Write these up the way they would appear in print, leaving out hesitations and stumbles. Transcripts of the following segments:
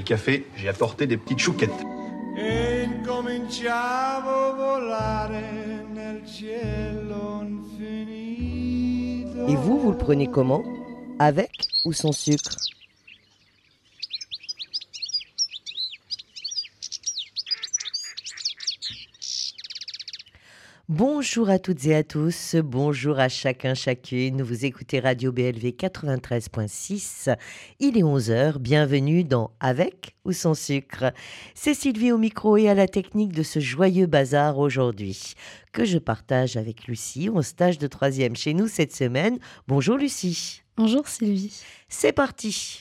café, j'ai apporté des petites chouquettes. E incominciavo a volare nel cielo infinito. Et vous le prenez comment? Avec ou sans sucre? Bonjour à toutes et à tous, bonjour à chacun, chacune. Vous écoutez Radio BLV 93.6. Il est 11h, bienvenue dans Avec ou sans sucre. C'est Sylvie au micro et à la technique de ce joyeux bazar aujourd'hui, que je partage avec Lucie, en stage de 3e chez nous cette semaine. Bonjour Lucie. Bonjour Sylvie. C'est parti.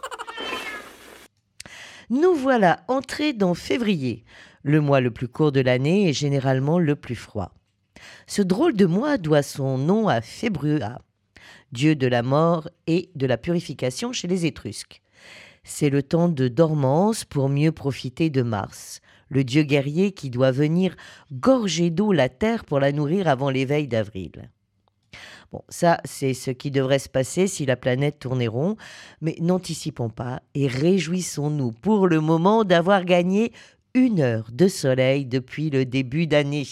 Nous voilà entrés dans février, le mois le plus court de l'année et généralement le plus froid. Ce drôle de mois doit son nom à Fébrua, dieu de la mort et de la purification chez les Étrusques. C'est le temps de dormance pour mieux profiter de Mars, le dieu guerrier qui doit venir gorger d'eau la terre pour la nourrir avant l'éveil d'avril. Bon, ça, c'est ce qui devrait se passer si la planète tournait rond, mais n'anticipons pas et réjouissons-nous pour le moment d'avoir gagné 1 heure de soleil depuis le début d'année.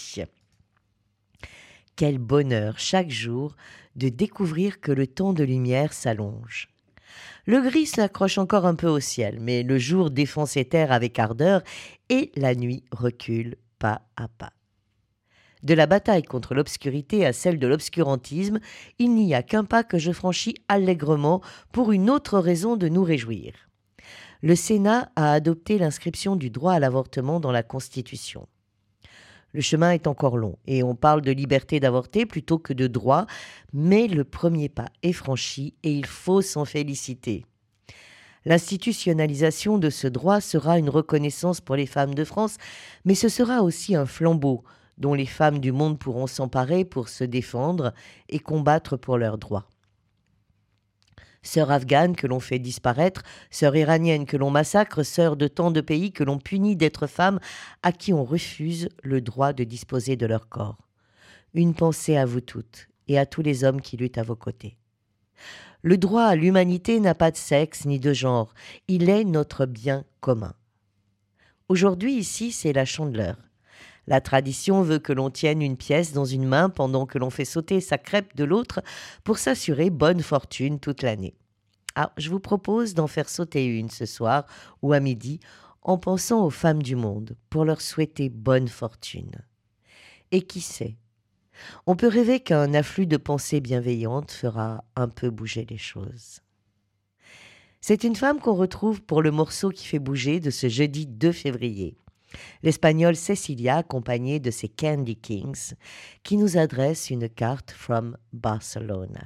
Quel bonheur chaque jour de découvrir que le temps de lumière s'allonge. Le gris s'accroche encore un peu au ciel, mais le jour défend ses terres avec ardeur et la nuit recule pas à pas. De la bataille contre l'obscurité à celle de l'obscurantisme, il n'y a qu'un pas que je franchis allègrement pour une autre raison de nous réjouir. Le Sénat a adopté l'inscription du droit à l'avortement dans la Constitution. Le chemin est encore long et on parle de liberté d'avorter plutôt que de droit, mais le premier pas est franchi et il faut s'en féliciter. L'institutionnalisation de ce droit sera une reconnaissance pour les femmes de France, mais ce sera aussi un flambeau dont les femmes du monde pourront s'emparer pour se défendre et combattre pour leurs droits. Sœurs afghanes que l'on fait disparaître, sœurs iraniennes que l'on massacre, sœurs de tant de pays que l'on punit d'être femmes, à qui on refuse le droit de disposer de leur corps. Une pensée à vous toutes et à tous les hommes qui luttent à vos côtés. Le droit à l'humanité n'a pas de sexe ni de genre, il est notre bien commun. Aujourd'hui, ici, c'est la Chandeleur. La tradition veut que l'on tienne une pièce dans une main pendant que l'on fait sauter sa crêpe de l'autre pour s'assurer bonne fortune toute l'année. Alors, je vous propose d'en faire sauter une ce soir ou à midi en pensant aux femmes du monde pour leur souhaiter bonne fortune. Et qui sait, on peut rêver qu'un afflux de pensées bienveillantes fera un peu bouger les choses. C'est une femme qu'on retrouve pour le morceau qui fait bouger de ce jeudi 2 février. L'espagnole Cecilia, accompagnée de ses Candy Kings, qui nous adresse une carte from Barcelona.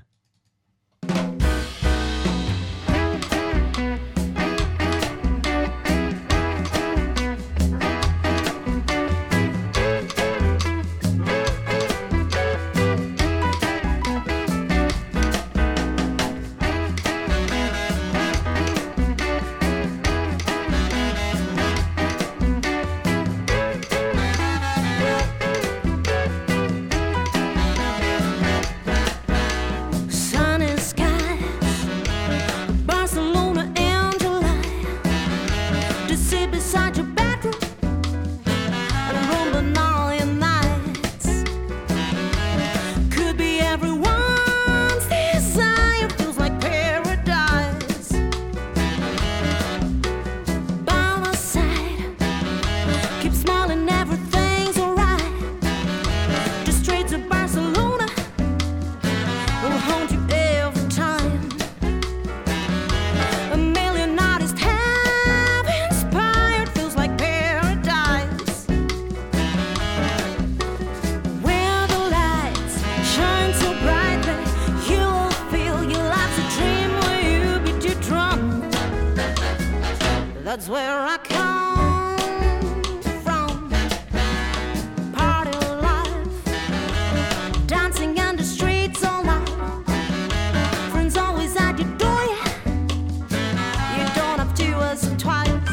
That's where I come from. Party life, dancing on the streets all night. Friends always at your door, yeah. You don't have to ask twice.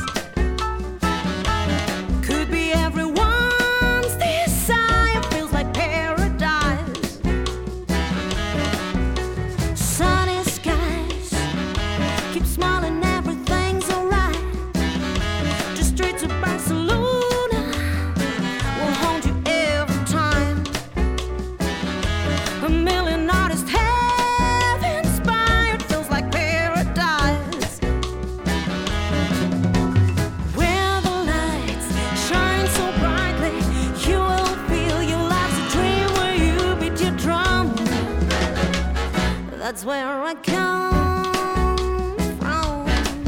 Could be everyone's desire, feels like paradise. Sunny skies, keep smiling, everything's alright. That's where I come from.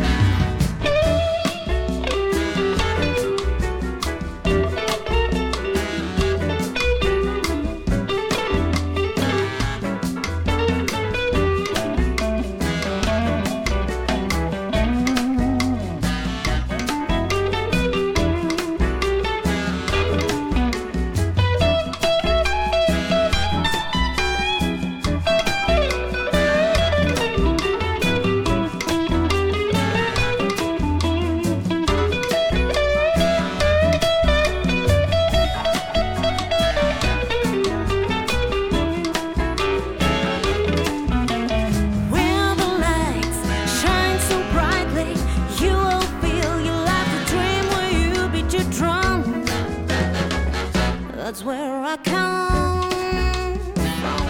That's where I come from.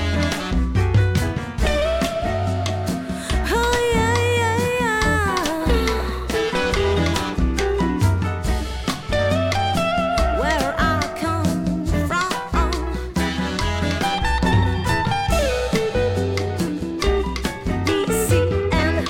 Oh yeah, yeah, yeah. Where I come from. BCN.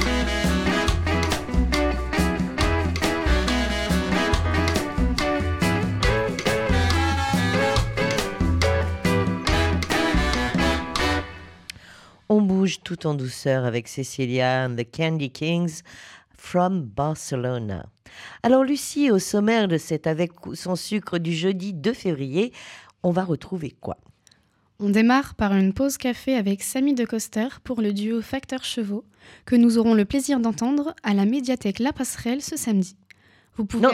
On bouge tout en douceur avec Cecilia and the Candy Kings from Barcelona. Alors Lucie, au sommaire de cet Avec ou sans sucre du jeudi 2 février, on va retrouver quoi? On démarre par une pause café avec Samy de Coster pour le duo Facteur Chevaux, que nous aurons le plaisir d'entendre à la médiathèque La Passerelle ce samedi. Vous pouvez...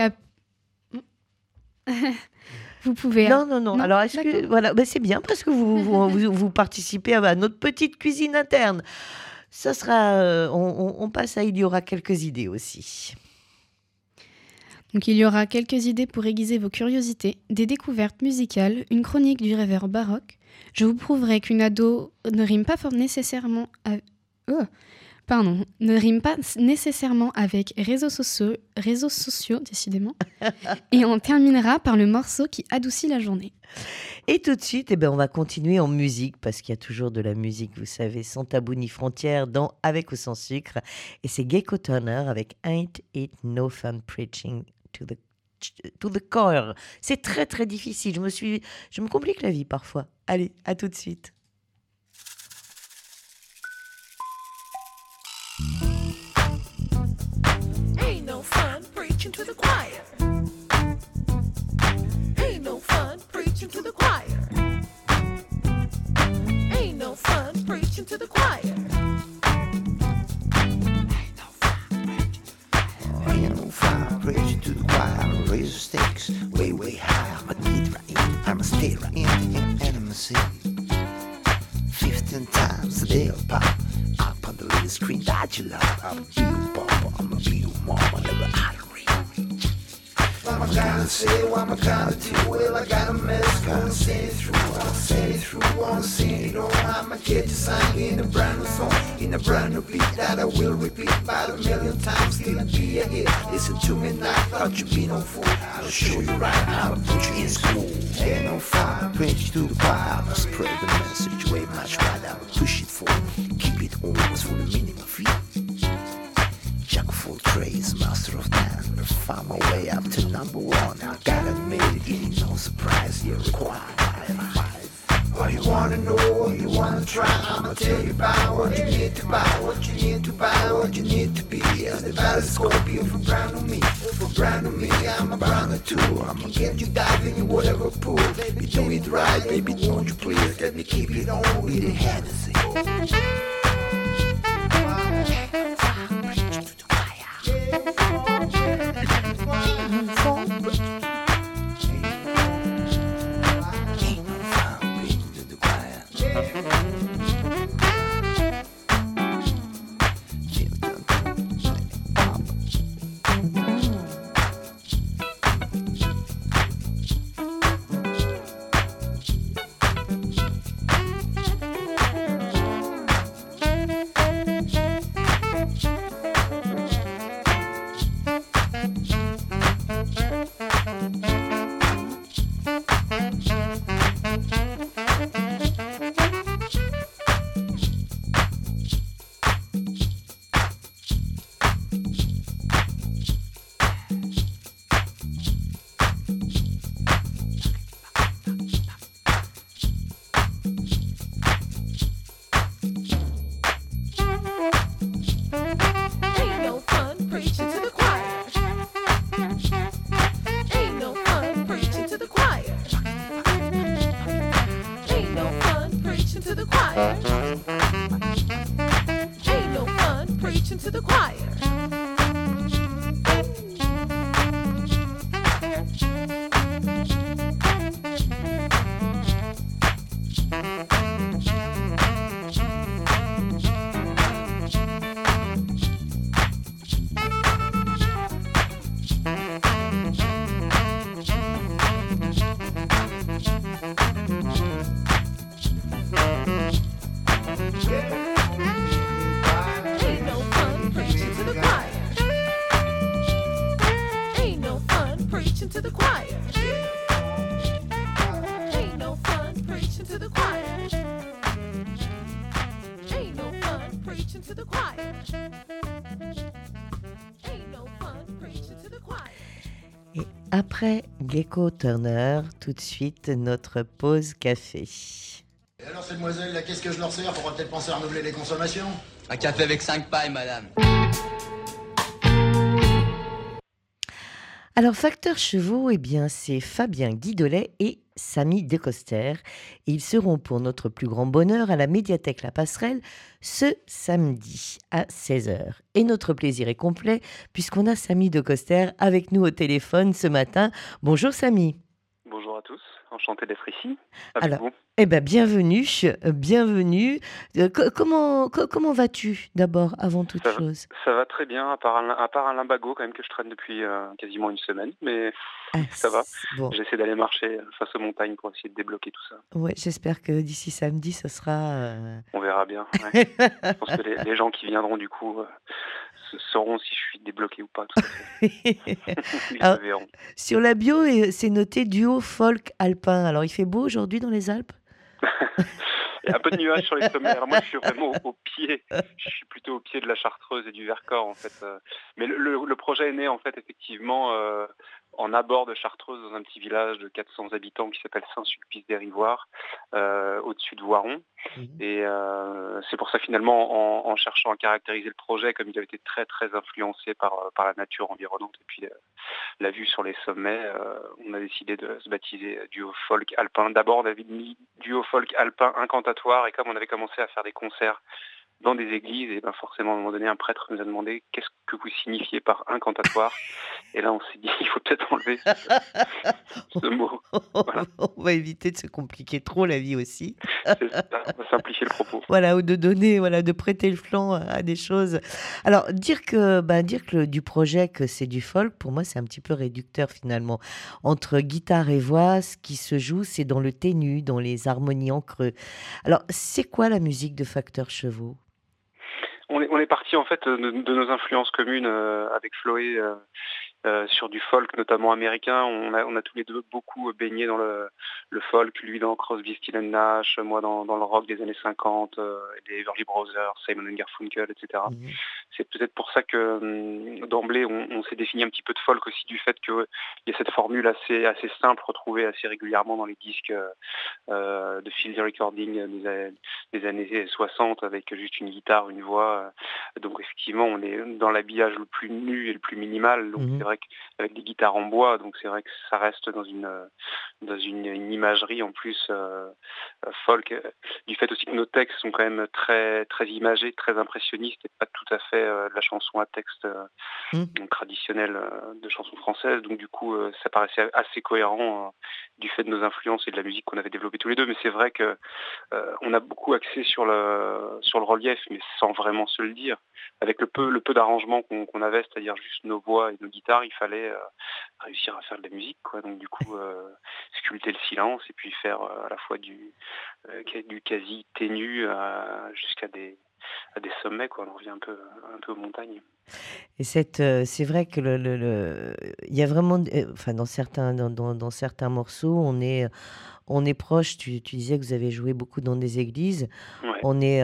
Vous pouvez... Non. Alors, est-ce que... Voilà, c'est bien parce que vous participez à notre petite cuisine interne. Ça sera... on passe à... Il y aura quelques idées aussi. Donc, il y aura quelques idées pour aiguiser vos curiosités, des découvertes musicales, une chronique du rêveur baroque. Je vous prouverai qu'une ado ne rime pas nécessairement... ne rime pas nécessairement avec réseaux sociaux, décidément. Et on terminera par le morceau qui adoucit la journée. Et tout de suite, on va continuer en musique, parce qu'il y a toujours de la musique, vous savez, sans tabou ni frontières, dans Avec ou sans sucre. Et c'est Gecko Turner avec Ain't It No Fun Preaching to the Choir. C'est très très difficile, je me complique la vie parfois. Allez, à tout de suite. Ain't no fun preaching to the choir. Ain't no fun preaching to the choir. Ain't no fun preaching to the choir. Ain't no fun preaching to the choir. Raise the stakes way, way high. I'ma get right in, I'ma stay right in the intimacy. 15 times a day I'll pop up on the little screen that you love. I'm a beat papa, I'm a beat mama, never out of reach. What am I gonna say, what am I gonna do? Well, I got a mess, gonna send it through, I'll send it through, wanna send it on. I'ma get you signed in a brand new song, in a brand new beat that I will repeat about 1,000,000 times, still be a hit. Listen to me now, thought you'd be no fool. I'll show you right how to put you in school. Ain't no fire, preach to the choir. I'ma spread the message way much wider. I'ma push it forward, keep it always for the minimum fee. Jack of all trades, master of none. Found my way up to number one. I gotta admit it ain't no surprise. You're required. What you wanna know, what you wanna try, I'ma tell you about what you need to buy, what you need to buy, what you need to be. As the battle scorpion for brand new me, for brand new me, I'm a brand new too. I'ma get you diving in whatever pool. Baby, do it right, baby, don't you please let me keep it on with the Hennessy. Ain't no fun preaching to the choir. Ain't no fun preaching to the choir. Ain't no fun preaching to the choir. Ain't no fun preaching to the choir. Ain't no fun preaching to the choir. Et après Gecko Turner, tout de suite notre pause café. Et alors, ces demoiselles, là, qu'est-ce que je leur sers? Faudra peut-être penser à renouveler les consommations. Un café avec 5 pailles, madame. Alors, Facteur Chevaux, eh bien, c'est Fabien Guidolet et Samy Decoster. Et ils seront pour notre plus grand bonheur à la médiathèque La Passerelle ce samedi à 16h. Et notre plaisir est complet puisqu'on a Samy Decoster avec nous au téléphone ce matin. Bonjour Samy. Bonjour à tous, enchanté d'être ici avec Alors, vous. eh ben, bienvenue, bienvenue. Comment vas-tu d'abord, avant toute chose? Ça va très bien, à part un lumbago quand même que je traîne depuis quasiment une semaine, mais Ah, ça va. Bon, J'essaie d'aller marcher face aux montagnes pour essayer de débloquer tout ça. ouais, j'espère que d'ici samedi, ce sera... On verra bien. Ouais. Je pense que les gens qui viendront du coup sauront si je suis débloqué ou pas. Tout à fait. Ils Alors, le verront. sur la bio, c'est noté duo folk alpin. Alors, il fait beau aujourd'hui dans les Alpes? Il y a un peu de nuages sur les sommets. Alors moi, je suis vraiment au pied. Je suis plutôt au pied de la Chartreuse et du Vercors, en fait. Mais le projet est né, en fait, effectivement, en abord de Chartreuse, dans un petit village de 400 habitants qui s'appelle Saint-Sulpice-des-Rivoires, au-dessus de Voiron. Mhm. Et c'est pour ça, finalement, en cherchant à caractériser le projet, comme il avait été très, très influencé par la nature environnante et puis la vue sur les sommets, on a décidé de se baptiser duo folk alpin. D'abord, on avait mis duo folk alpin incantatoire, et comme on avait commencé à faire des concerts dans des églises, et ben forcément, à un moment donné, un prêtre nous a demandé qu'est-ce que vous signifiez par incantatoire. Et là, on s'est dit, il faut peut-être enlever ce mot. Voilà. On va éviter de se compliquer trop la vie aussi. C'est ça, on va simplifier le propos. Voilà, ou de donner, voilà, de prêter le flanc à des choses. Alors, dire que du projet que c'est du folk, pour moi, c'est un petit peu réducteur finalement. Entre guitare et voix, ce qui se joue, c'est dans le ténu, dans les harmonies en creux. Alors, c'est quoi la musique de Facteur Chevaux? On est parti en fait de nos influences communes avec Chloé sur du folk, notamment américain. On a tous les deux beaucoup baigné dans le folk, lui dans Crosby, Stills Nash, moi dans le rock des années 50, les Everly Brothers, Simon & Garfunkel, etc. Mhm. C'est peut-être pour ça que d'emblée on s'est défini un petit peu de folk aussi, du fait qu'il y a cette formule assez simple retrouvée assez régulièrement dans les disques de field recording des années 60 avec juste une guitare, une voix. Donc effectivement on est dans l'habillage le plus nu et le plus minimal. Donc Mhm. c'est vrai qu'avec des guitares en bois, donc c'est vrai que ça reste dans une imagerie en plus folk, du fait aussi que nos textes sont quand même très très imagés, très impressionnistes et pas tout à fait de la chanson à texte donc traditionnelle de chanson française. Donc du coup ça paraissait assez cohérent du fait de nos influences et de la musique qu'on avait développée tous les deux. Mais c'est vrai que on a beaucoup axé sur le relief, mais sans vraiment se le dire. Avec le peu d'arrangements qu'on avait, c'est-à-dire juste nos voix et nos guitares, il fallait réussir à faire de la musique, quoi. Donc du coup, sculpter le silence et puis faire à la fois du quasi ténu jusqu'à des sommets, quoi. On revient un peu aux montagnes. Et c'est vrai que il y a vraiment, enfin dans certains morceaux, on est proche. Tu disais que vous avez joué beaucoup dans des églises. Ouais.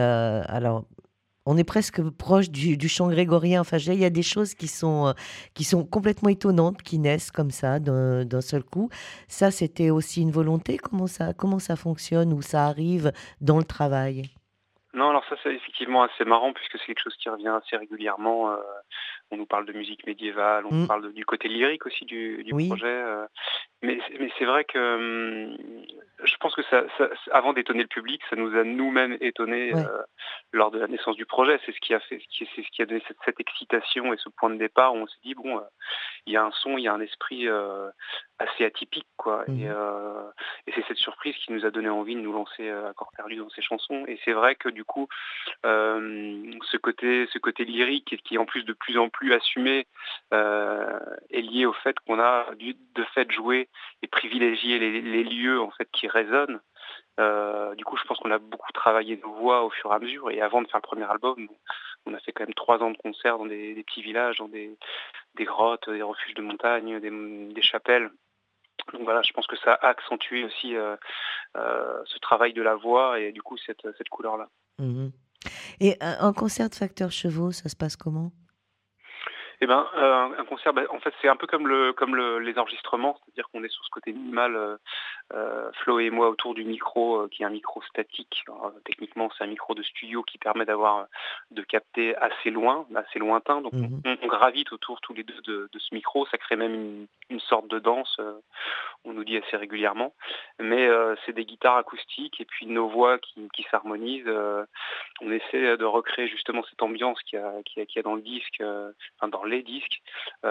On est presque proche du chant grégorien. Enfin, il y a des choses qui sont complètement étonnantes, qui naissent comme ça d'un seul coup. Ça, c'était aussi une volonté. Comment ça fonctionne ou ça arrive dans le travail? Non, alors ça c'est effectivement assez marrant puisque c'est quelque chose qui revient assez régulièrement. On nous parle de musique médiévale, on nous parle du côté lyrique aussi du Oui. projet. Mais c'est vrai que je pense que ça, avant d'étonner le public, ça nous a nous-mêmes étonnés Ouais. lors de la naissance du projet. C'est ce qui a donné cette excitation et ce point de départ où on s'est dit bon, il y a un son, il y a un esprit assez atypique, quoi. Et c'est cette surprise qui nous a donné envie de nous lancer à corps perdu dans ces chansons. Et c'est vrai que du coup, ce côté lyrique qui est en plus de plus en plus assumé est lié au fait qu'on a de fait joué et privilégié les lieux en fait qui résonnent. Du coup, je pense qu'on a beaucoup travaillé nos voix au fur et à mesure. Et avant de faire le premier album, on a fait quand même 3 ans de concerts dans des petits villages, dans des grottes, des refuges de montagne, des chapelles. Donc voilà, je pense que ça a accentué aussi ce travail de la voix et du coup cette couleur-là. Mhm. Et un concert de Facteur Chevaux, ça se passe comment? Eh ben, un concert, en fait, c'est un peu comme les enregistrements, c'est-à-dire qu'on est sur ce côté minimal, Flo et moi autour du micro, qui est un micro statique. Alors, techniquement, c'est un micro de studio qui permet de capter assez loin, assez lointain. Donc, Mhm. on gravite autour tous les deux de ce micro. Ça crée même une sorte de danse. On nous dit assez régulièrement. Mais c'est des guitares acoustiques et puis nos voix qui s'harmonisent. On essaie de recréer justement cette ambiance qu'il y a dans le disque, enfin dans les disques.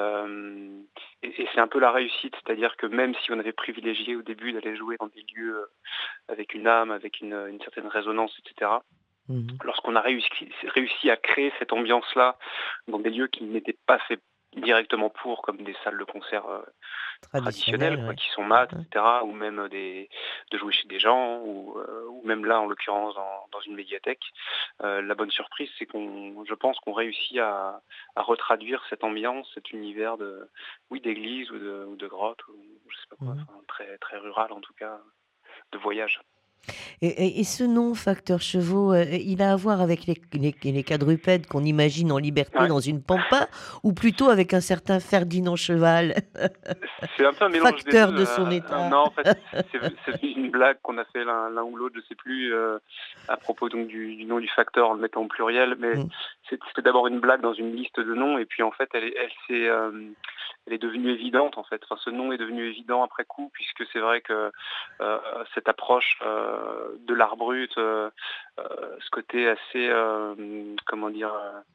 Et c'est un peu la réussite, c'est-à-dire que même si on avait privilégié au début d'aller jouer dans des lieux avec une âme, avec une certaine résonance, etc., Mhm. lorsqu'on a réussi à créer cette ambiance-là dans des lieux qui n'étaient pas faits directement comme des salles de concert traditionnelles, Traditionnel, quoi, ouais. qui sont maths, Ouais. etc., ou même de jouer chez des gens, ou même là, en l'occurrence, dans une médiathèque. La bonne surprise, c'est je pense qu'on réussit à retraduire cette ambiance, cet univers d'église ou de grotte, ou je sais pas quoi, Mhm. enfin, très, très rural en tout cas, de voyage. Et ce nom Facteur Chevaux, il a à voir avec les quadrupèdes qu'on imagine en liberté Ouais. dans une pampa, ou plutôt avec un certain Ferdinand Cheval, C'est un peu un mélange des facteur deux. de son état? Non, en fait, c'est une blague qu'on a fait l'un ou l'autre, je sais plus, à propos donc du nom du facteur en le mettant au pluriel. Mais Mm. c'était d'abord une blague dans une liste de noms, et puis en fait, elle est devenue évidente en fait. Enfin, ce nom est devenu évident après coup, puisque c'est vrai que cette approche de l'art brut, ce côté assez, comment dire.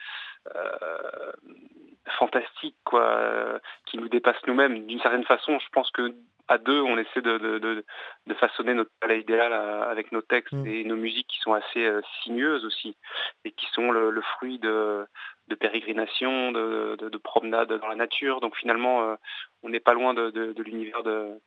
Euh, Fantastique, quoi, qui nous dépasse nous-mêmes. D'une certaine façon, je pense que à deux, on essaie de façonner notre palais idéal avec nos textes Mm. et nos musiques qui sont assez sinueuses aussi, et qui sont le fruit de pérégrinations, de promenades dans la nature. Donc finalement, on n'est pas loin de l'univers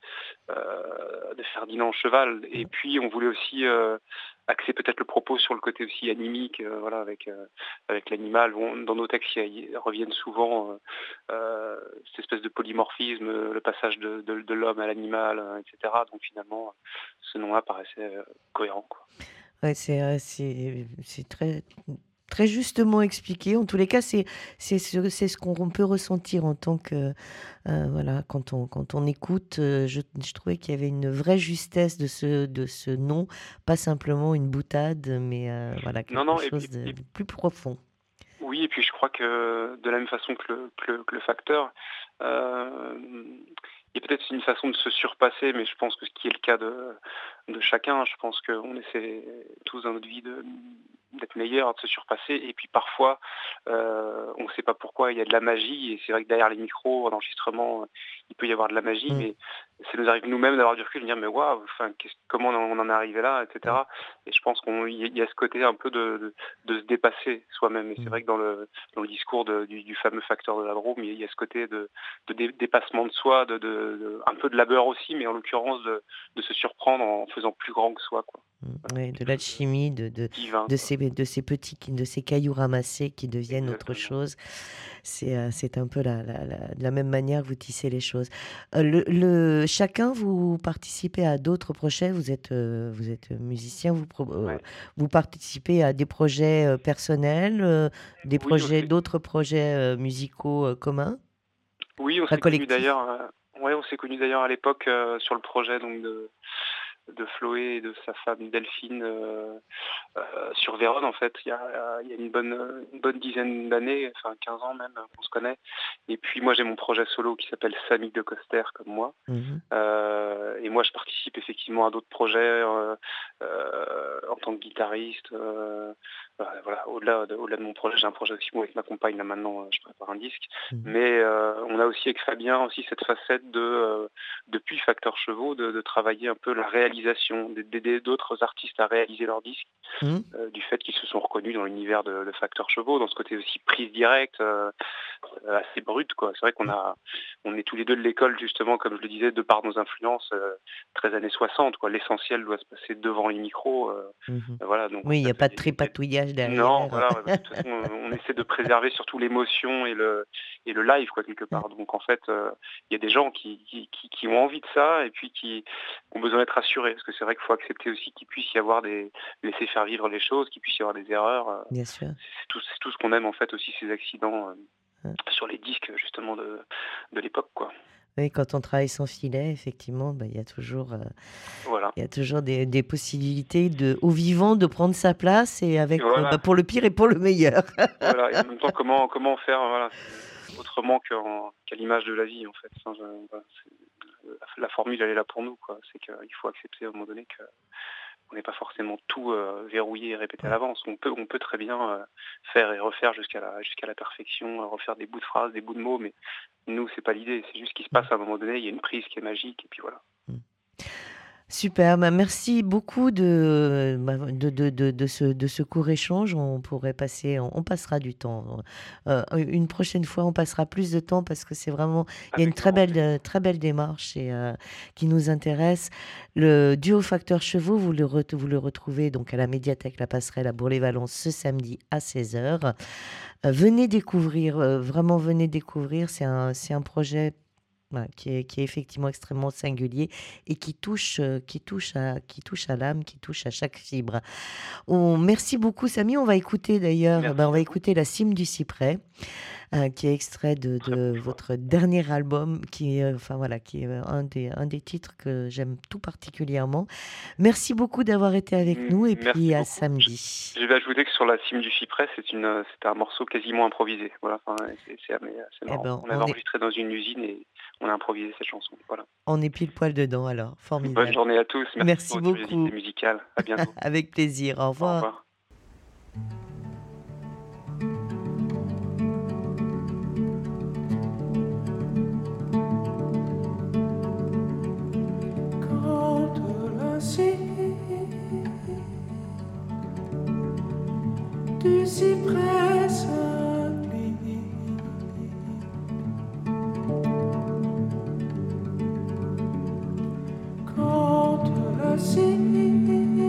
de Ferdinand Cheval. Et puis, on voulait aussi axer peut-être le propos sur le côté aussi animique, voilà, avec l'animal. Dans nos textes, ils reviennent souvent cette espèce de polymorphisme, le passage de l'homme à l'animal, etc. Donc finalement, ce nom-là paraissait cohérent, quoi. Ouais, c'est très, très justement expliqué. En tous les cas, c'est ce qu'on peut ressentir en tant que voilà, quand on écoute. Je trouvais qu'il y avait une vraie justesse de ce nom, pas simplement une boutade, mais voilà, Non, quelque non, chose de plus profond. oui, et puis je crois que de la même façon que le facteur, euh, il y a peut-être une façon de se surpasser, mais je pense que ce qui est le cas de chacun, je pense qu'on essaie tous dans notre vie d'être meilleur, de se surpasser, et puis parfois, on ne sait pas pourquoi, il y a de la magie, et c'est vrai que derrière les micros, en enregistrement, il peut y avoir de la magie, Mm. mais ça nous arrive nous-mêmes d'avoir du recul, de dire mais waouh, enfin, comment on en est arrivé là, etc. Mm. Et je pense qu'il y a ce côté un peu de se dépasser soi-même. Et c'est Mm. vrai que dans le discours du fameux facteur de la Drôme, il y a ce côté de dépassement de soi, un peu de labeur aussi, mais en l'occurrence de se surprendre en faisant plus grand que soi, quoi. Ouais, de Quelque chose l'alchimie, divin, de quoi. de ces cailloux ramassés qui deviennent autre Exactement. chose. C'est un peu de la même manière que vous tissez les choses. Chacun, vous participez à d'autres projets. Vous êtes musicien, Ouais. vous participez à des projets personnels, Oui, d'autres projets musicaux communs, oui, enfin collectifs. Ouais, on s'est connus d'ailleurs à l'époque sur le projet donc de Chloé et de sa femme Delphine sur Vérone en fait il y a une bonne dizaine d'années, enfin 15 ans même qu'on se connaît. Et puis moi j'ai mon projet solo qui s'appelle Samy de Coster comme moi. Mhm. Et moi je participe effectivement à d'autres projets en tant que guitariste, voilà, au-delà de mon projet, j'ai un projet aussi moi, avec ma compagne, là maintenant je prépare un disque, mais on a aussi avec Fabien aussi cette facette depuis Facteur Chevaux, de travailler un peu la réalisation, d'aider d'autres artistes à réaliser leurs disques, du fait qu'ils se sont reconnus dans l'univers de Facteur Chevaux, dans ce côté aussi prise directe, assez brute, quoi. C'est vrai on est tous les deux de l'école, justement, comme je le disais, de par nos influences, très années 60, quoi. L'essentiel doit se passer devant les micros. Voilà, donc, oui, il n'y a pas de tripatouillage derrière. Non, voilà, de toute façon, on essaie de préserver surtout l'émotion et le live, quoi, quelque part. Donc en fait, il y a des gens qui ont envie de ça et puis qui ont besoin d'être rassurés, parce que c'est vrai qu'il faut accepter aussi qu'il puisse y avoir laisser faire vivre les choses, qu'il puisse y avoir des erreurs. Bien sûr. C'est tout ce qu'on aime en fait aussi, ces accidents sur les disques justement de l'époque, quoi. Oui, quand on travaille sans filet, effectivement, il y a toujours, Voilà. il y a toujours des possibilités au vivant de prendre sa place et avec Voilà. pour le pire et pour le meilleur. Voilà. Et en même temps, comment faire autrement qu'à l'image de la vie, en fait. Enfin, la formule, elle est là pour nous, quoi. C'est qu'il faut accepter à un moment donné que on n'est pas forcément tout verrouillé et répété à l'avance. On peut très bien faire et refaire jusqu'à la perfection, refaire des bouts de phrases, des bouts de mots, mais nous, c'est pas l'idée. C'est juste qu'il se passe à un moment donné, il y a une prise qui est magique, et puis voilà. Super, merci beaucoup de ce court échange. On passera du temps. Une prochaine fois, on passera plus de temps parce que c'est vraiment, il y a une très belle démarche et qui nous intéresse. Le duo Facteur Chevaux, vous le retrouvez donc à la médiathèque La Passerelle à Bourg-les-Valences ce samedi à 16h. Venez découvrir, vraiment venez découvrir. C'est un projet qui est effectivement extrêmement singulier et qui touche à l'âme, qui touche à chaque fibre. Merci beaucoup, Samy. On va écouter d'ailleurs, on va écouter La Cime du Cyprès, qui est extrait de votre dernier album, qui est un des titres que j'aime tout particulièrement. Merci beaucoup d'avoir été avec nous et puis à samedi. Je vais ajouter que sur La Cime du Cyprès, c'était un morceau quasiment improvisé. Voilà, c'est marrant. On avait enregistré dans une usine et on a improvisé cette chanson. Voilà. On est pile poil dedans alors. Formidable. Bonne journée à tous. Merci beaucoup. Curiosité musicale. À bientôt. Avec plaisir. Au revoir. Au revoir. Du cyprès s'incline, quand la cime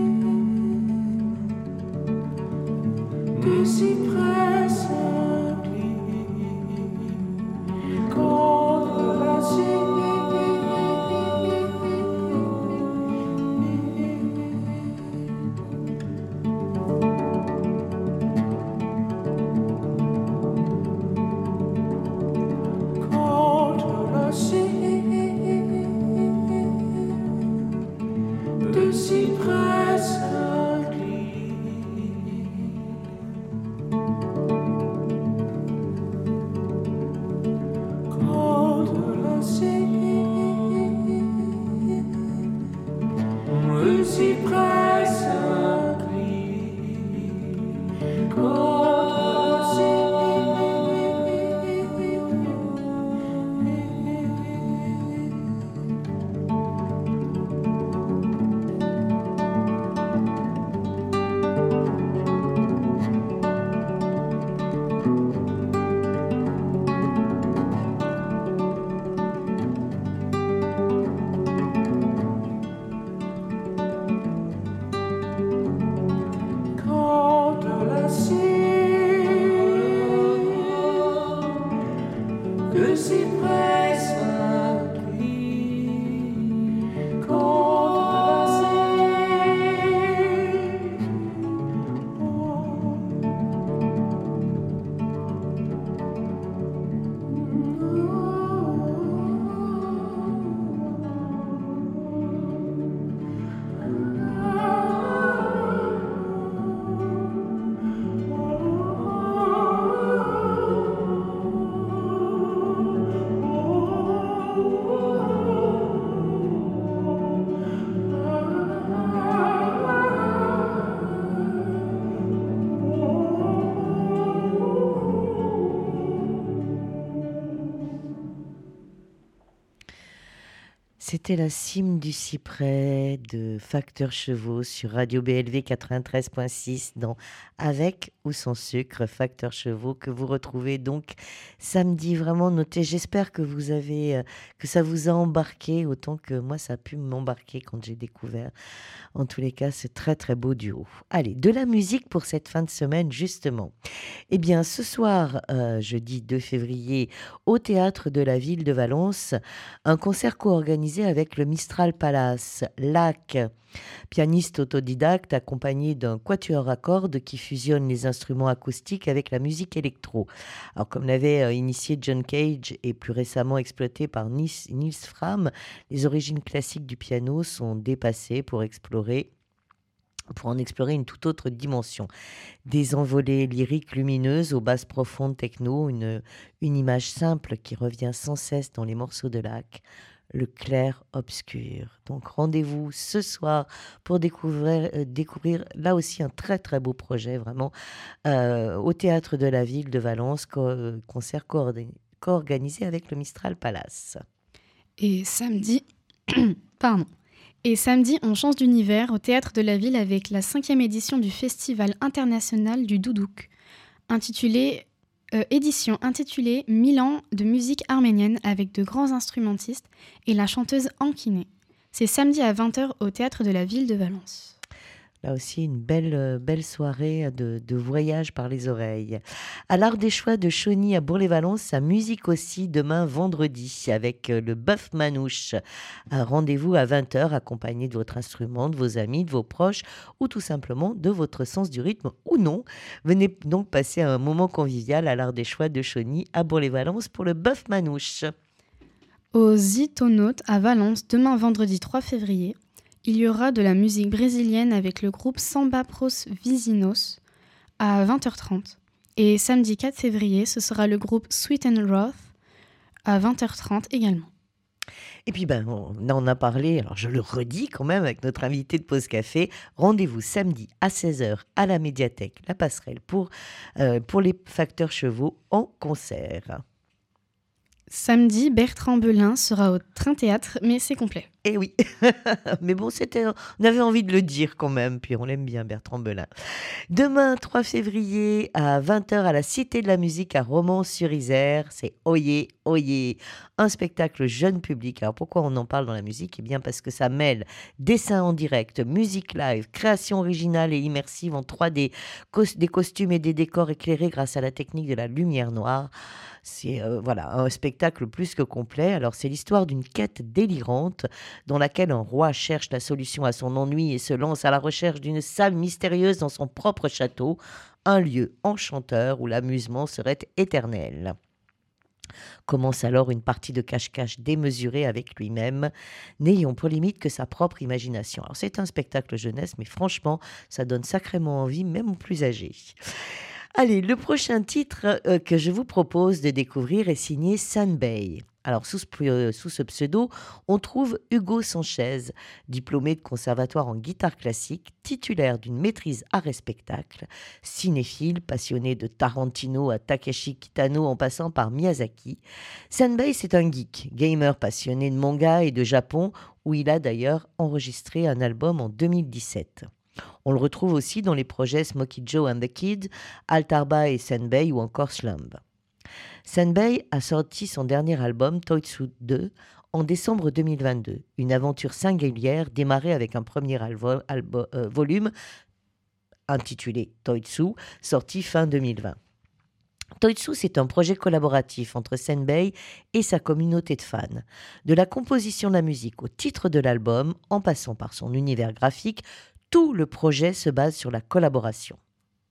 du cyprès s'incline, quand la cime de cyprès s'incline. C'était la cime du cyprès de Facteur Chevaux sur Radio BLV 93.6 dans Avec ou sans sucre, Facteur Chevaux, que vous retrouvez donc samedi. Vraiment notez, j'espère que vous avez, que ça vous a embarqué autant que moi ça a pu m'embarquer quand j'ai découvert. En tous les cas, ce très très beau duo. Allez, de la musique pour cette fin de semaine justement. Eh bien, ce soir, jeudi 2 février, au Théâtre de la Ville de Valence, un concert co-organisé avec le Mistral Palace. Lac, pianiste autodidacte accompagné d'un quatuor à cordes qui fusionne les instruments acoustiques avec la musique électro. Alors, comme l'avait initié John Cage et plus récemment exploité par Nils Fram, les origines classiques du piano sont dépassées pour en explorer une toute autre dimension. Des envolées lyriques lumineuses aux basses profondes techno, une image simple qui revient sans cesse dans les morceaux de Lac, le clair-obscur. Donc rendez-vous ce soir pour découvrir là aussi un très très beau projet vraiment au Théâtre de la Ville de Valence, concert co-organisé avec le Mistral Palace. Et samedi, Et samedi, on change d'univers au Théâtre de la Ville avec la 5e édition du Festival international du Doudouk, édition intitulée 1000 ans de musique arménienne avec de grands instrumentistes et la chanteuse Ankiné. C'est samedi à 20h au Théâtre de la Ville de Valence. Là aussi, une belle soirée de voyage par les oreilles. À l'Art des Choix de Chauny à Bourg-les-Valence, sa musique aussi demain vendredi avec le Bœuf Manouche. Un rendez-vous à 20h accompagné de votre instrument, de vos amis, de vos proches ou tout simplement de votre sens du rythme ou non. Venez donc passer un moment convivial à l'Art des Choix de Chauny à Bourg-les-Valence pour le Bœuf Manouche. Aux Itonautes à Valence, demain vendredi 3 février, il y aura de la musique brésilienne avec le groupe Samba Pros Vizinhos à 20h30. Et samedi 4 février, ce sera le groupe Sweet and Wrath à 20h30 également. Et puis, on en a parlé, alors je le redis quand même avec notre invité de Pause Café. Rendez-vous samedi à 16h à la médiathèque La Passerelle pour les Facteurs Chevaux en concert. Samedi, Bertrand Belin sera au Train Théâtre, mais c'est complet. Eh oui, mais bon, on avait envie de le dire quand même, puis on l'aime bien, Bertrand Belin. Demain, 3 février, à 20h, à la Cité de la Musique à Romans-sur-Isère, c'est Oyez, Oyez, un spectacle jeune public. Alors pourquoi on en parle dans la musique ? Eh bien parce que ça mêle dessin en direct, musique live, création originale et immersive en 3D, des costumes et des décors éclairés grâce à la technique de la lumière noire. C'est un spectacle plus que complet. Alors c'est l'histoire d'une quête délirante dans laquelle un roi cherche la solution à son ennui et se lance à la recherche d'une salle mystérieuse dans son propre château, un lieu enchanteur où l'amusement serait éternel. Commence alors une partie de cache-cache démesurée avec lui-même, n'ayant pour limite que sa propre imagination. Alors c'est un spectacle jeunesse, mais franchement, ça donne sacrément envie, même aux plus âgés. Allez, le prochain titre que je vous propose de découvrir est signé Sanbei. Alors, sous ce pseudo, on trouve Hugo Sanchez, diplômé de conservatoire en guitare classique, titulaire d'une maîtrise art et spectacle, cinéphile, passionné de Tarantino à Takeshi Kitano en passant par Miyazaki. Sanbei, c'est un geek, gamer passionné de manga et de Japon, où il a d'ailleurs enregistré un album en 2017. On le retrouve aussi dans les projets Smokey Joe and the Kids, Altarba et Sanbei ou encore Slumb. Sanbei a sorti son dernier album, Toitsu 2, en décembre 2022. Une aventure singulière démarrée avec un premier volume intitulé Toitsu, sorti fin 2020. Toitsu, c'est un projet collaboratif entre Sanbei et sa communauté de fans. De la composition de la musique au titre de l'album, en passant par son univers graphique, tout le projet se base sur la collaboration.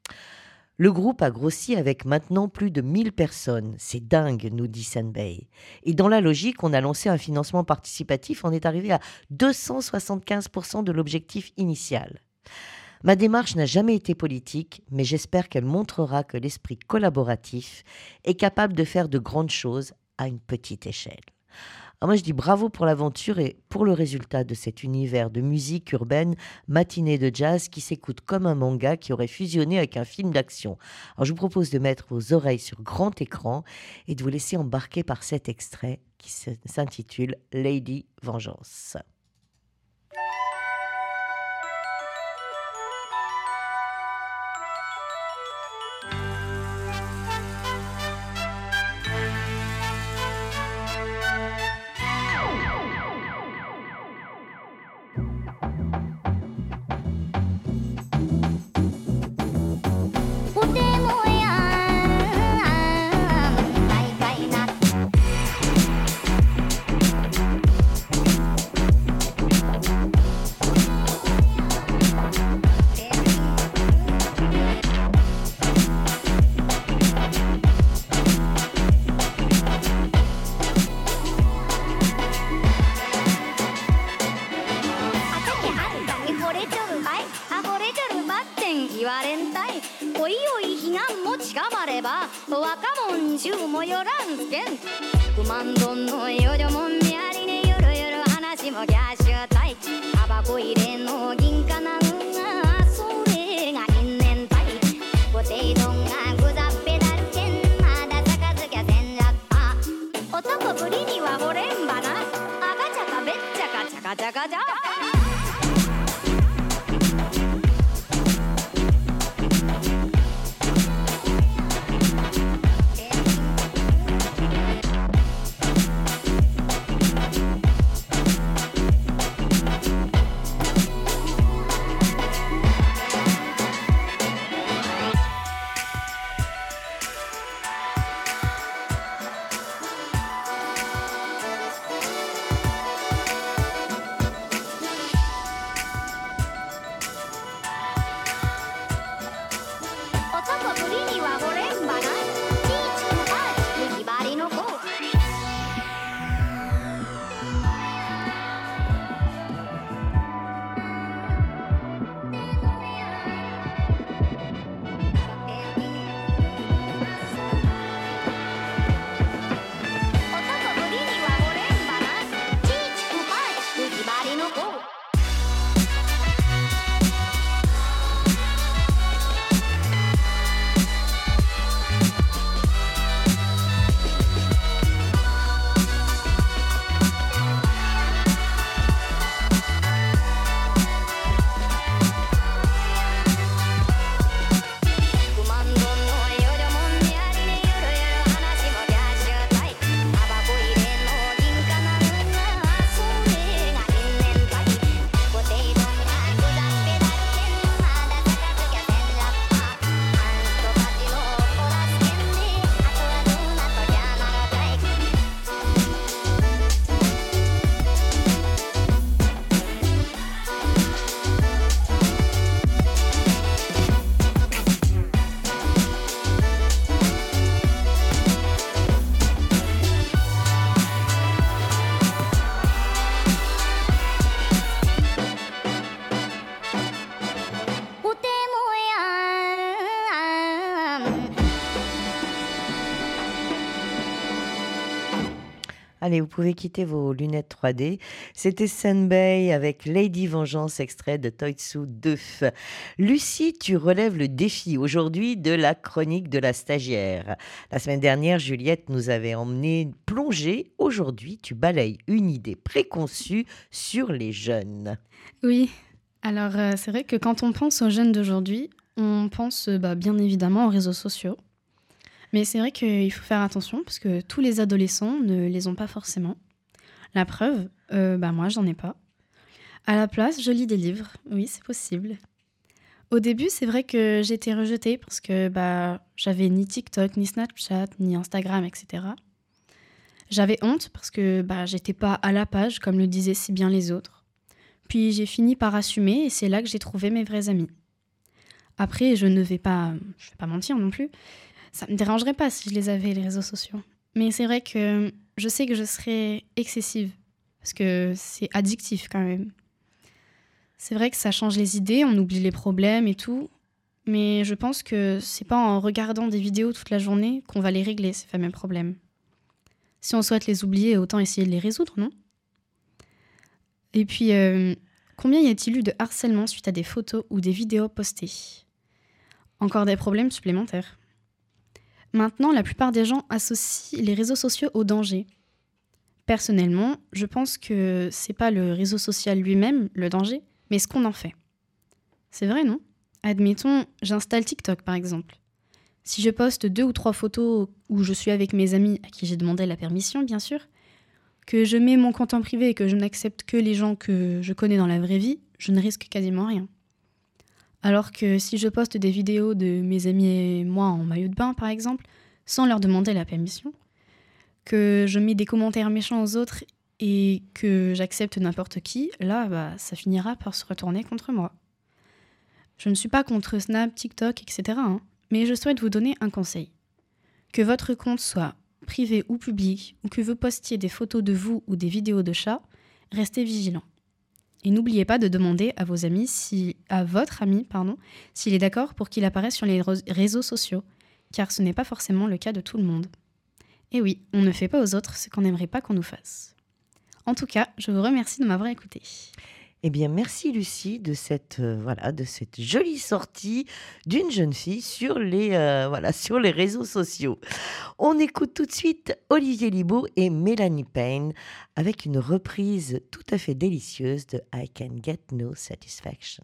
Le groupe a grossi avec maintenant plus de 1000 personnes. C'est dingue, nous dit Sanbei. Et dans la logique, on a lancé un financement participatif. On est arrivé à 275% de l'objectif initial. Ma démarche n'a jamais été politique, mais j'espère qu'elle montrera que l'esprit collaboratif est capable de faire de grandes choses à une petite échelle. Alors moi, je dis bravo pour l'aventure et pour le résultat de cet univers de musique urbaine matinée de jazz qui s'écoute comme un manga qui aurait fusionné avec un film d'action. Alors je vous propose de mettre vos oreilles sur grand écran et de vous laisser embarquer par cet extrait qui s'intitule Lady Vengeance. Allez, vous pouvez quitter vos lunettes 3D. C'était Senbei avec Lady Vengeance, extrait de Toitsu 2. Lucie, tu relèves le défi aujourd'hui de la chronique de la stagiaire. La semaine dernière, Juliette nous avait emmené plonger. Aujourd'hui, tu balayes une idée préconçue sur les jeunes. Oui, alors c'est vrai que quand on pense aux jeunes d'aujourd'hui, on pense bien évidemment aux réseaux sociaux. Mais c'est vrai qu'il faut faire attention parce que tous les adolescents ne les ont pas forcément. La preuve, moi j'en ai pas. À la place, je lis des livres. Oui, c'est possible. Au début, c'est vrai que j'ai été rejetée parce que j'avais ni TikTok, ni Snapchat, ni Instagram, etc. J'avais honte parce que j'étais pas à la page comme le disaient si bien les autres. Puis j'ai fini par assumer et c'est là que j'ai trouvé mes vrais amis. Après, je vais pas mentir non plus. Ça me dérangerait pas si je les avais, les réseaux sociaux. Mais c'est vrai que je sais que je serais excessive parce que c'est addictif quand même. C'est vrai que ça change les idées, on oublie les problèmes et tout. Mais je pense que c'est pas en regardant des vidéos toute la journée qu'on va les régler, ces fameux problèmes. Si on souhaite les oublier, autant essayer de les résoudre, non ? Et puis, combien y a-t-il eu de harcèlement suite à des photos ou des vidéos postées ? Encore des problèmes supplémentaires. Maintenant, la plupart des gens associent les réseaux sociaux au danger. Personnellement, je pense que c'est pas le réseau social lui-même, le danger, mais ce qu'on en fait. C'est vrai, non ? Admettons, j'installe TikTok par exemple. Si je poste 2 ou 3 photos où je suis avec mes amis, à qui j'ai demandé la permission bien sûr, que je mets mon compte en privé et que je n'accepte que les gens que je connais dans la vraie vie, je ne risque quasiment rien. Alors que si je poste des vidéos de mes amis et moi en maillot de bain par exemple, sans leur demander la permission, que je mets des commentaires méchants aux autres et que j'accepte n'importe qui, là, ça finira par se retourner contre moi. Je ne suis pas contre Snap, TikTok, etc. Mais je souhaite vous donner un conseil. Que votre compte soit privé ou public, ou que vous postiez des photos de vous ou des vidéos de chats, restez vigilant. Et n'oubliez pas de demander à votre ami s'il est d'accord pour qu'il apparaisse sur les réseaux sociaux, car ce n'est pas forcément le cas de tout le monde. Et oui, on ne fait pas aux autres ce qu'on n'aimerait pas qu'on nous fasse. En tout cas, je vous remercie de m'avoir écouté. Eh bien, merci Lucie de cette jolie sortie d'une jeune fille sur les réseaux sociaux. On écoute tout de suite Olivier Libaud et Mélanie Payne avec une reprise tout à fait délicieuse de I Can Get No Satisfaction.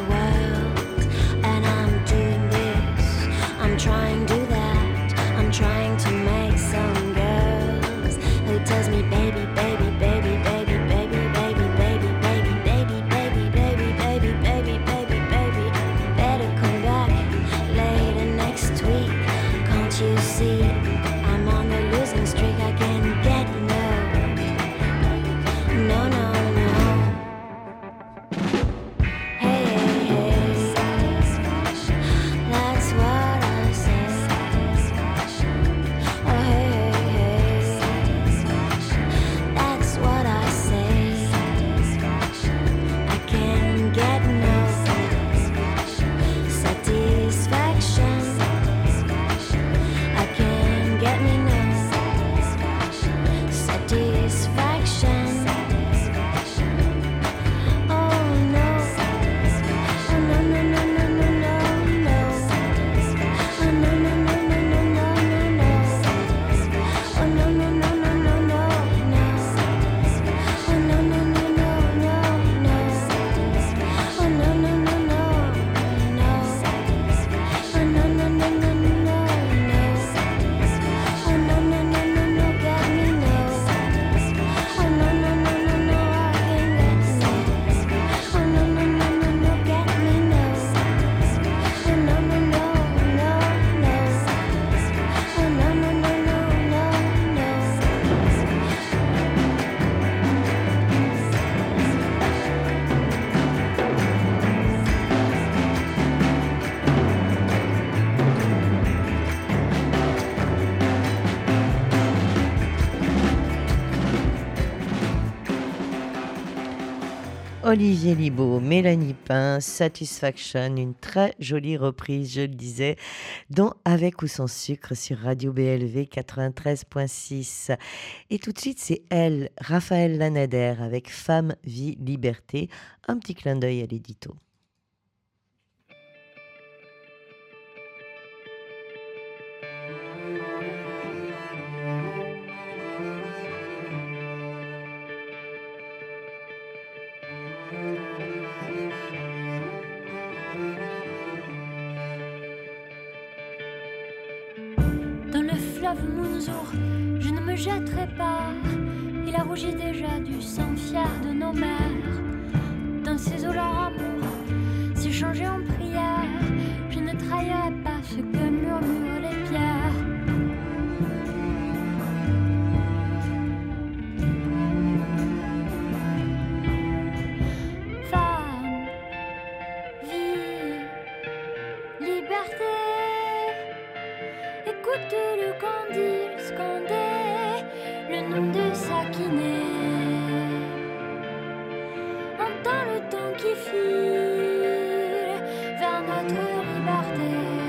Trying Olivier Libaud, Mélanie Pain, Satisfaction, une très jolie reprise, je le disais, dans Avec ou sans sucre sur Radio BLV 93.6. Et tout de suite, c'est elle, Raphaël Lanader, avec Femme, Vie, Liberté. Un petit clin d'œil à l'édito. Mounzour, je ne me jetterai pas. Il a rougi déjà du sang fier de nos mères. Dans ces eaux leur amour s'est changé en prière. Je ne trahirai pas ce que murmurent les pierres. Femme, vie, liberté. Écoute le candile scander le nom de sa kiné. Entends le temps qui file vers notre liberté.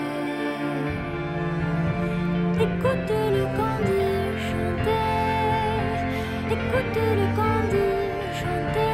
Écoute le candile chanter. Écoute le candile chanter.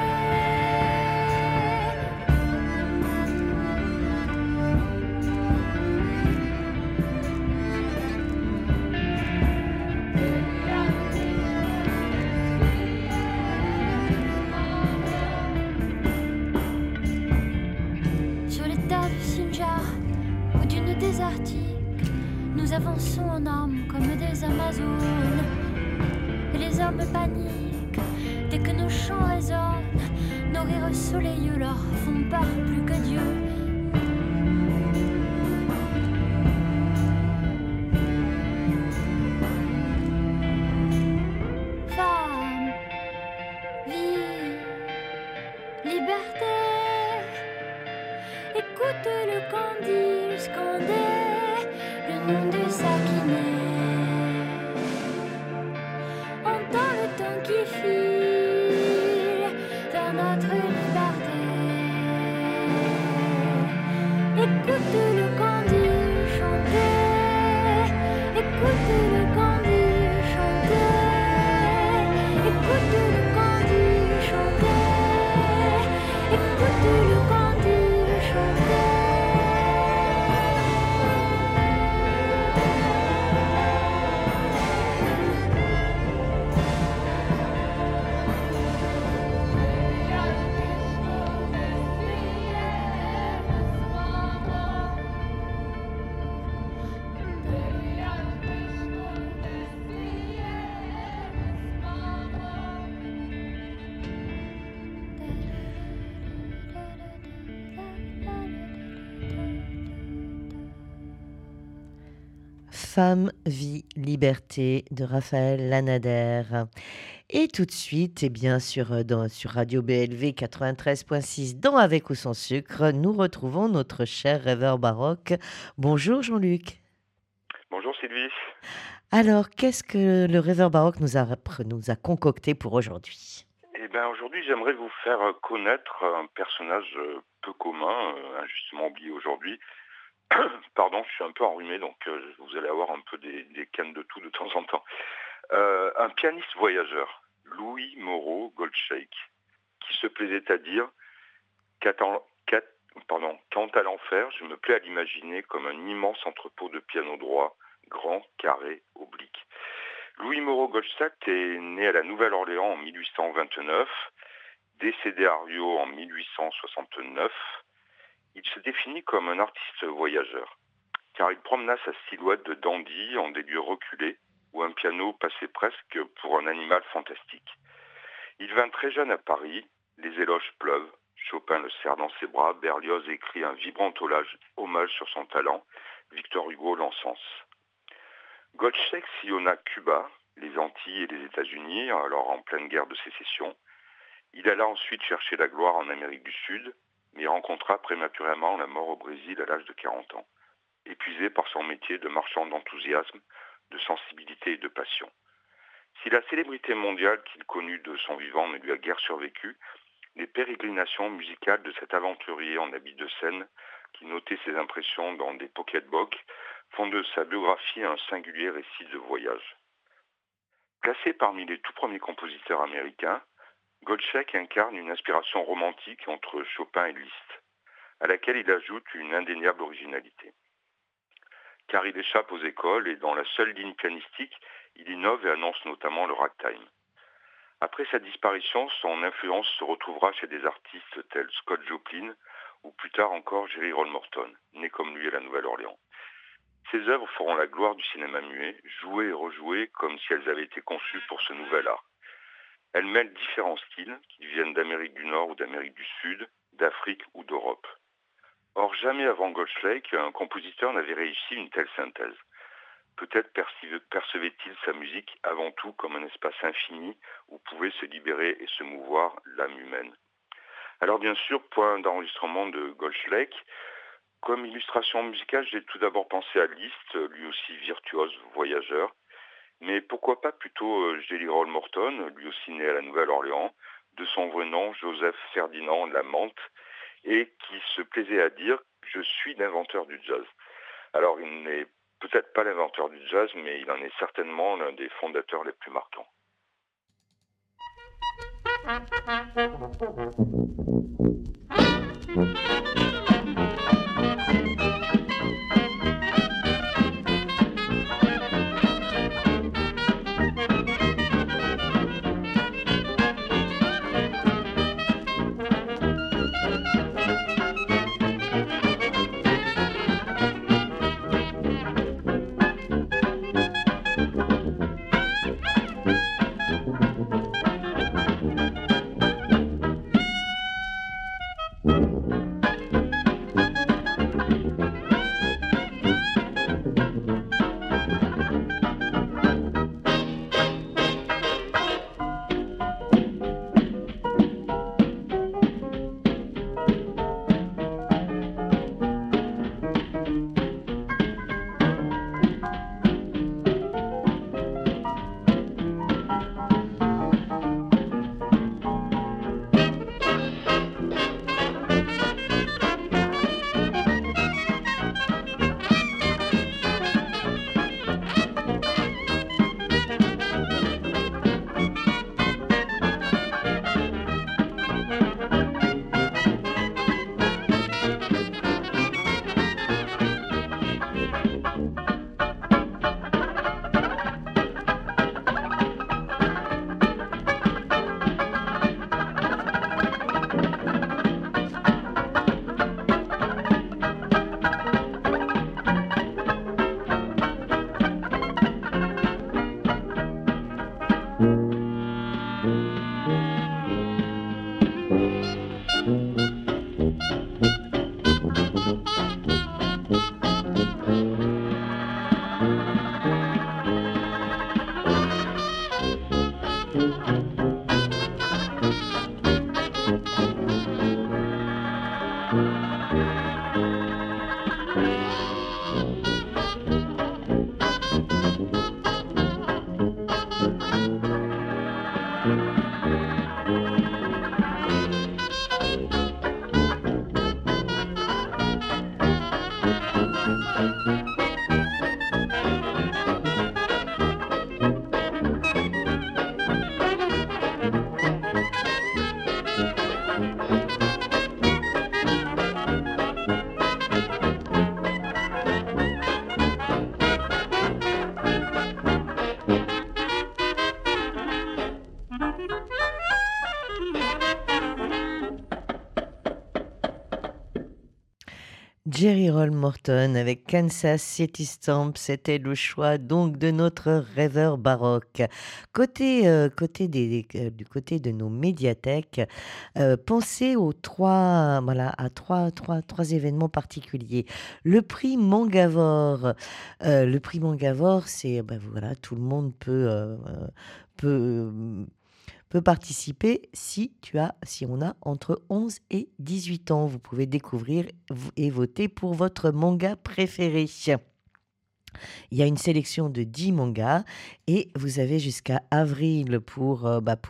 Nous avançons en armes comme des Amazones. Et les hommes paniquent dès que nos chants résonnent. Nos rires soleilleux leur font peur plus que Dieu. Femme, vie, liberté. Écoute le candile scander le nom de sa kiné. Entends le temps qui file vers notre liberté. Écoute le candile chanter. Écoute le candile chanter. Écoute le candile chanter. Écoute le candile chanter. Femme, vie, liberté de Raphaël Lanader. Et tout de suite, sur Radio BLV 93.6, dans Avec ou sans sucre, nous retrouvons notre cher rêveur baroque. Bonjour Jean-Luc. Bonjour Sylvie. Alors, qu'est-ce que le rêveur baroque nous a concocté pour aujourd'hui ? Eh bien, aujourd'hui, j'aimerais vous faire connaître un personnage peu commun, injustement oublié aujourd'hui. Pardon, je suis un peu enrhumé, donc vous allez avoir un peu des cannes de tout de temps en temps. Un pianiste voyageur, Louis Moreau Goldshake, qui se plaisait à dire quant à l'enfer, je me plais à l'imaginer comme un immense entrepôt de piano droit, grand, carré, oblique. Louis Moreau Goldshake est né à la Nouvelle-Orléans en 1829, décédé à Rio en 1869. Il se définit comme un artiste voyageur, car il promena sa silhouette de dandy en des lieux reculés où un piano passait presque pour un animal fantastique. Il vint très jeune à Paris, les éloges pleuvent, Chopin le serre dans ses bras, Berlioz écrit un vibrant hommage sur son talent, Victor Hugo l'encense. Goldshake sillonna Cuba, les Antilles et les États-Unis, alors en pleine guerre de sécession. Il alla ensuite chercher la gloire en Amérique du Sud, mais rencontra prématurément la mort au Brésil à l'âge de 40 ans, épuisé par son métier de marchand d'enthousiasme, de sensibilité et de passion. Si la célébrité mondiale qu'il connut de son vivant ne lui a guère survécu, Les pérégrinations musicales de cet aventurier en habit de scène, qui notait ses impressions dans des pocketbooks, font de sa biographie un singulier récit de voyage. Classé parmi les tout premiers compositeurs américains, Goldschläger incarne une inspiration romantique entre Chopin et Liszt, à laquelle il ajoute une indéniable originalité. Car il échappe aux écoles et dans la seule ligne pianistique, il innove et annonce notamment le ragtime. Après sa disparition, son influence se retrouvera chez des artistes tels Scott Joplin ou plus tard encore Jerry Roll Morton, né comme lui à la Nouvelle-Orléans. Ces œuvres feront la gloire du cinéma muet, jouées et rejouées comme si elles avaient été conçues pour ce nouvel art. Elles mêlent différents styles, qu'ils viennent d'Amérique du Nord ou d'Amérique du Sud, d'Afrique ou d'Europe. Or, jamais avant Goldschläger, un compositeur n'avait réussi une telle synthèse. Peut-être percevait-il sa musique avant tout comme un espace infini où pouvait se libérer et se mouvoir l'âme humaine. Alors bien sûr, point d'enregistrement de Goldschläger. Comme illustration musicale, j'ai tout d'abord pensé à Liszt, lui aussi virtuose, voyageur. Mais pourquoi pas plutôt Jerry Roll Morton, lui aussi né à la Nouvelle-Orléans, de son vrai nom Joseph Ferdinand Lamante, et qui se plaisait à dire « Je suis l'inventeur du jazz ». Alors il n'est peut-être pas l'inventeur du jazz, mais il en est certainement l'un des fondateurs les plus marquants. Jerry Roll Morton avec Kansas City Stamp, c'était le choix donc de notre rêveur baroque. Du côté de nos médiathèques, pensez aux trois événements particuliers. Le prix Mangavore, c'est voilà, tout le monde peut participer si on a entre 11 et 18 ans. Vous pouvez découvrir et voter pour votre manga préféré. Il y a une sélection de 10 mangas et vous avez jusqu'à avril pour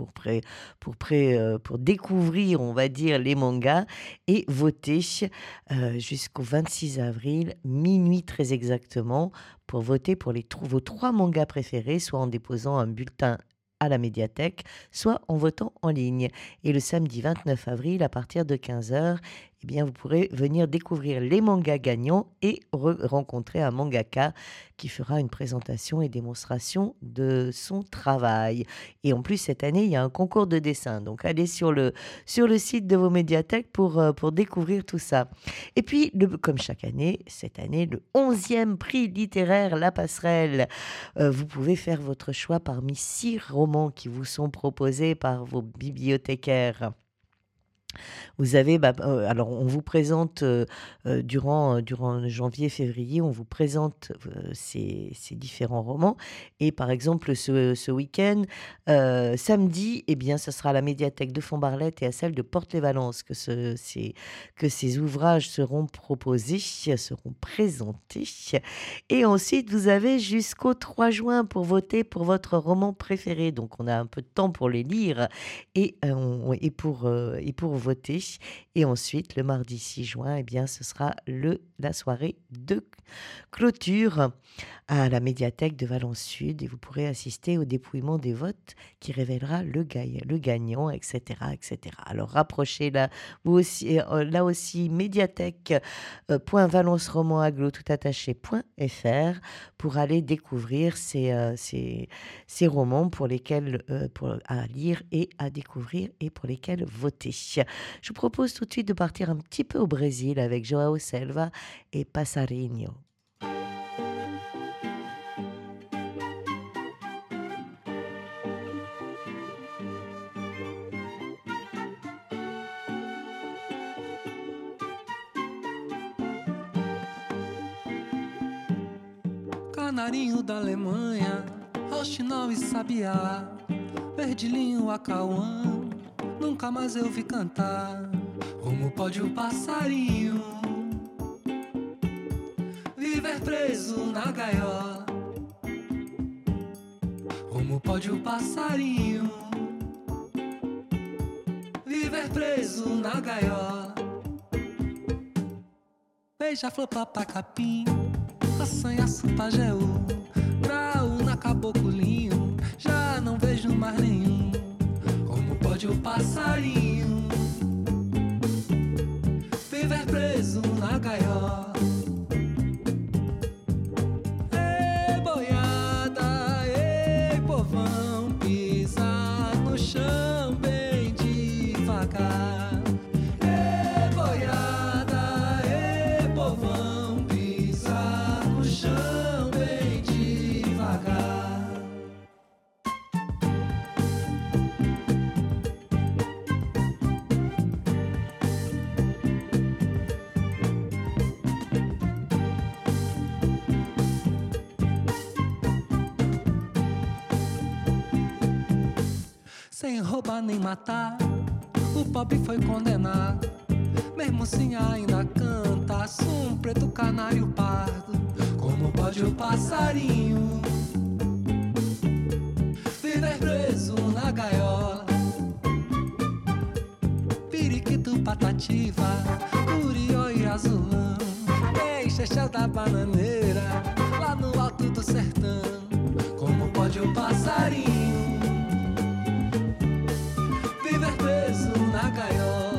découvrir, on va dire, les mangas et voter jusqu'au 26 avril, minuit très exactement, pour voter pour vos 3 mangas préférés, soit en déposant un bulletin à la médiathèque, soit en votant en ligne. Et le samedi 29 avril, à partir de 15h, eh bien, vous pourrez venir découvrir les mangas gagnants et rencontrer un mangaka qui fera une présentation et démonstration de son travail. Et en plus, cette année, il y a un concours de dessin. Donc, allez sur le site de vos médiathèques pour découvrir tout ça. Et puis, comme chaque année, cette année, le 11e prix littéraire La Passerelle. Vous pouvez faire votre choix parmi 6 romans qui vous sont proposés par vos bibliothécaires. Vous avez, alors on vous présente durant janvier-février, on vous présente ces différents romans. Et par exemple, ce week-end, samedi, eh bien, ce sera à la médiathèque de Font-Barlette et à celle de Porte-les-Valences que ces ouvrages seront proposés, seront présentés. Et ensuite, vous avez jusqu'au 3 juin pour voter pour votre roman préféré. Donc, on a un peu de temps pour les lire et pour voter. Et ensuite, le mardi 6 juin, eh bien, ce sera la soirée de clôture à la médiathèque de Valence Sud et vous pourrez assister au dépouillement des votes qui révélera le gagnant, etc., etc. Alors, rapprochez là aussi médiathèque.valenceromanaglo.fr pour aller découvrir ces romans pour lesquels à lire et à découvrir et pour lesquels voter. Je vous propose tout de suite de partir un petit peu au Brésil avec João Selva et Passarinho. Canarinho da Alemanha, Rochinol e Sabiá, Verdilinho, Acauã, nunca mais eu vi cantar. Como pode o passarinho viver preso na gaiola? Como pode o passarinho viver preso na gaiola? Beija-flor, papacapim, assanhaço, pajeú, graúna, caboclinho, já não vejo mais nenhum. Como pode o passarinho viver preso na gaiola? Ei, boiada, ei, povão, pisa no chão bem devagar. Ei, boiada, ei, povão, pisa no chão bem devagar. Sem roubar nem matar, o pobre foi condenado. Mesmo assim ainda canta, um preto canário pardo. Como pode o passarinho viver preso na gaiola? Periquito, patativa, curió e azulão, deixa da bananeira, lá no alto do sertão. Como pode o passarinho viver preso na gaiola?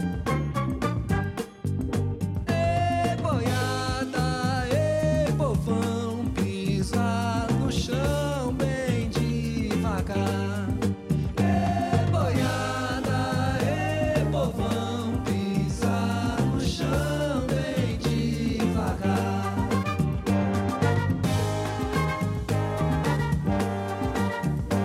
Ei, boiada, ei, povão, pisa no chão bem devagar. Ei, boiada, ei, povão, pisa no chão bem devagar.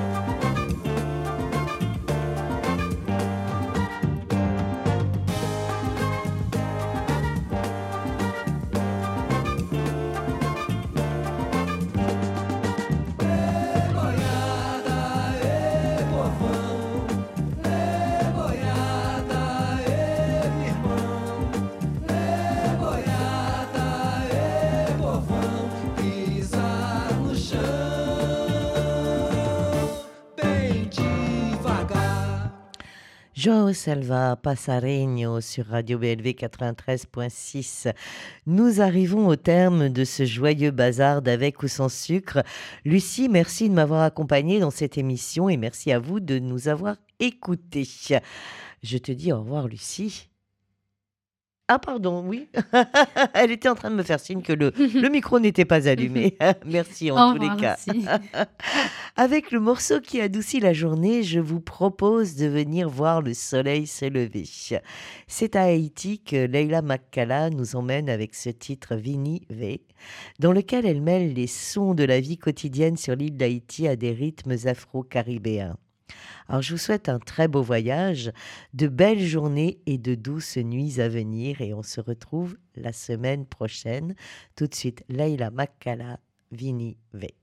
João Selva Passarinho sur Radio BLV 93.6. Nous arrivons au terme de ce joyeux bazar d'avec ou sans sucre. Lucie, merci de m'avoir accompagnée dans cette émission et merci à vous de nous avoir écoutés. Je te dis au revoir, Lucie. Ah pardon, oui. Elle était en train de me faire signe que le micro n'était pas allumé. Merci en tous les cas. Avec le morceau qui adoucit la journée, je vous propose de venir voir le soleil se lever. C'est à Haïti que Leila Makkala nous emmène avec ce titre Vini V, dans lequel elle mêle les sons de la vie quotidienne sur l'île d'Haïti à des rythmes afro-caribéens. Alors je vous souhaite un très beau voyage, de belles journées et de douces nuits à venir et on se retrouve la semaine prochaine. Tout de suite, Leila Makkala, Vini V.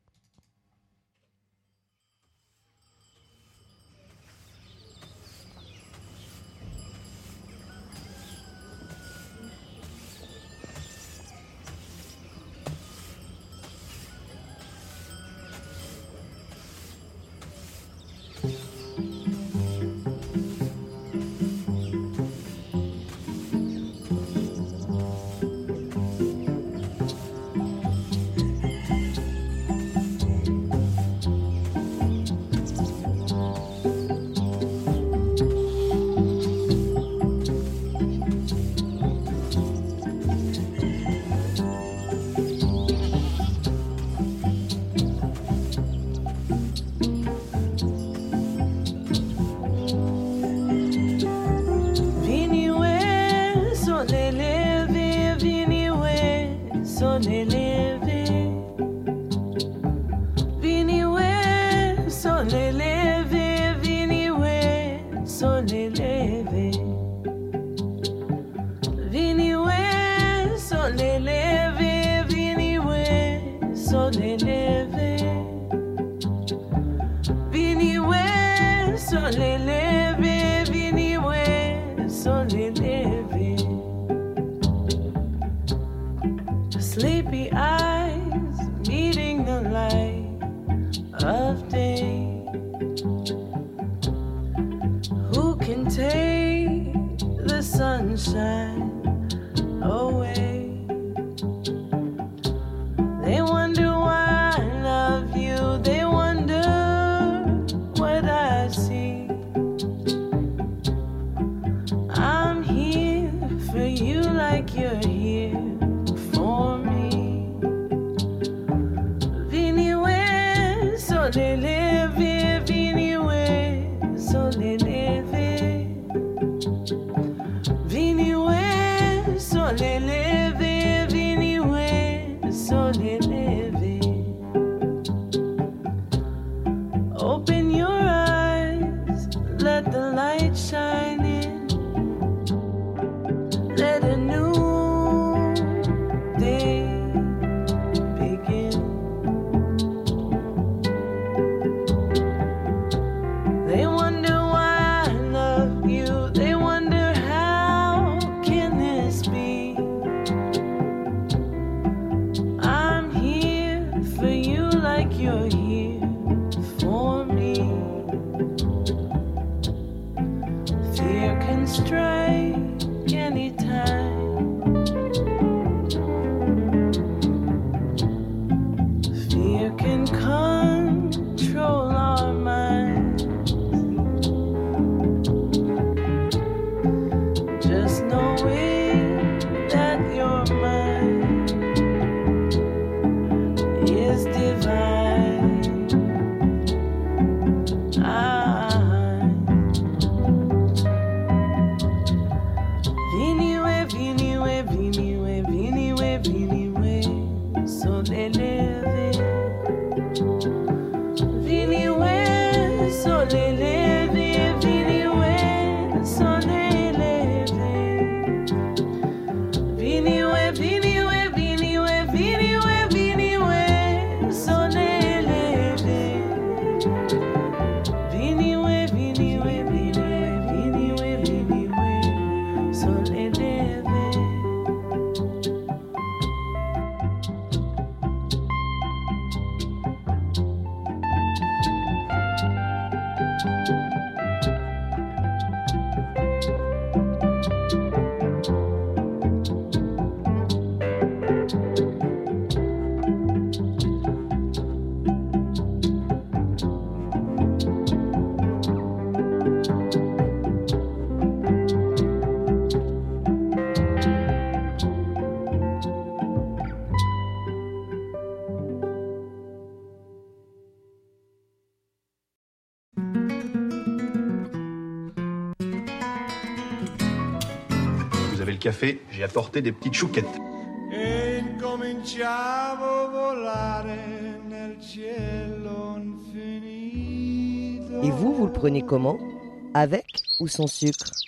Sleepy eyes meeting the light of day. Who can take the sunshine away? They wonder why I love you. They wonder what I see. I'm here for you like you're here for me. Vini we sole leve, vini we sole leve, vini we café, j'ai apporté des petites chouquettes. E incominciavo volare nel cielo infinito. Et vous le prenez comment? Avec ou sans sucre?